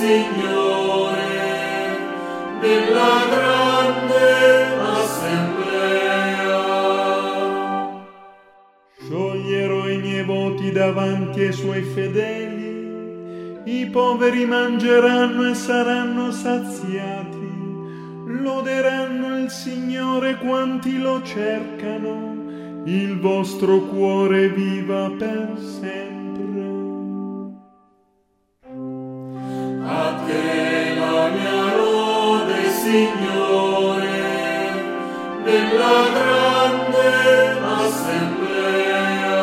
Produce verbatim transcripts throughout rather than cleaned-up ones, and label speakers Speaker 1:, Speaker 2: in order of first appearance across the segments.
Speaker 1: Signore, nella grande assemblea.
Speaker 2: Scioglierò i miei voti davanti ai suoi fedeli, i poveri mangeranno e saranno saziati, loderanno il Signore quanti lo cercano, il vostro cuore viva per sempre.
Speaker 1: A te la mia lode, Signore, nella grande assemblea.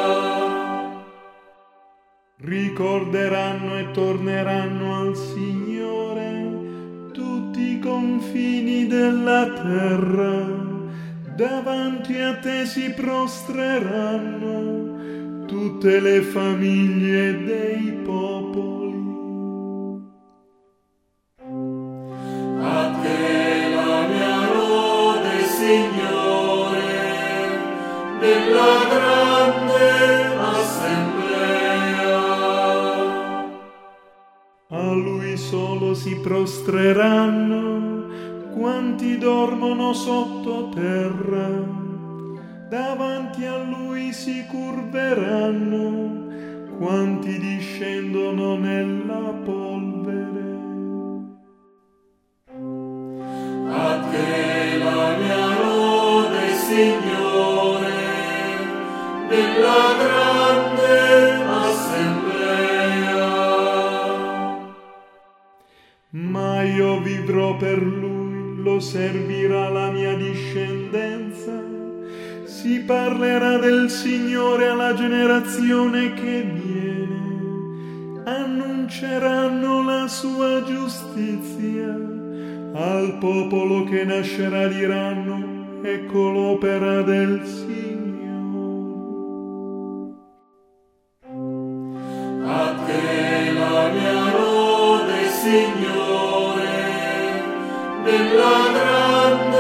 Speaker 2: Ricorderanno e torneranno al Signore tutti i confini della terra, davanti a te si prostreranno tutte le famiglie dei popoli.
Speaker 1: A te la mia lode, Signore, nella grande assemblea.
Speaker 2: A Lui solo si prostreranno quanti dormono sottoterra, davanti a Lui si curveranno quanti discendono nella polvere.
Speaker 1: A te la mia lode, Signore, nella grande assemblea.
Speaker 2: Ma io vivrò per Lui, lo servirà la mia discendenza. Si parlerà del Signore alla generazione che viene, annunceranno la sua giustizia. Al popolo che nascerà diranno: ecco l'opera del Signore.
Speaker 1: A te la mia lode, Signore, nella grande